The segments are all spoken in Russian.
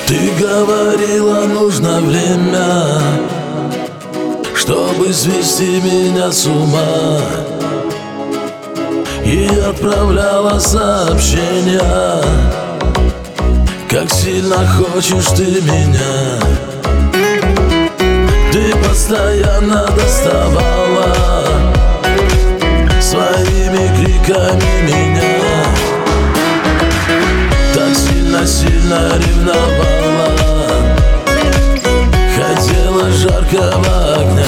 Ты говорила, нужно время, чтобы свести меня с ума, и отправляла сообщения, как сильно хочешь ты меня. Ты постоянно доставала своими криками меня, так сильно ревновала, хотела жаркого огня.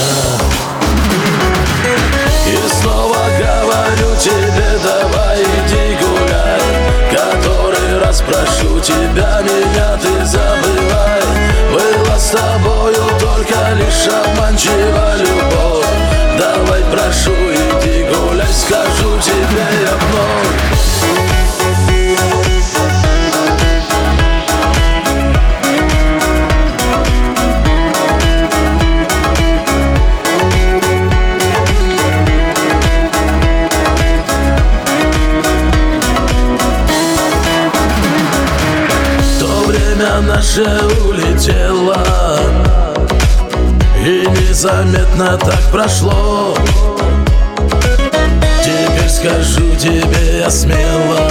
И снова говорю тебе, давай иди гуляй, который раз прошу тебя, меня ты забывай. Была с тобою только лишь обманчива любовь. Давай прошу, иди гуляй, скажу тебе я вновь. Время наше улетело, и незаметно так прошло. Теперь скажу тебе я смело,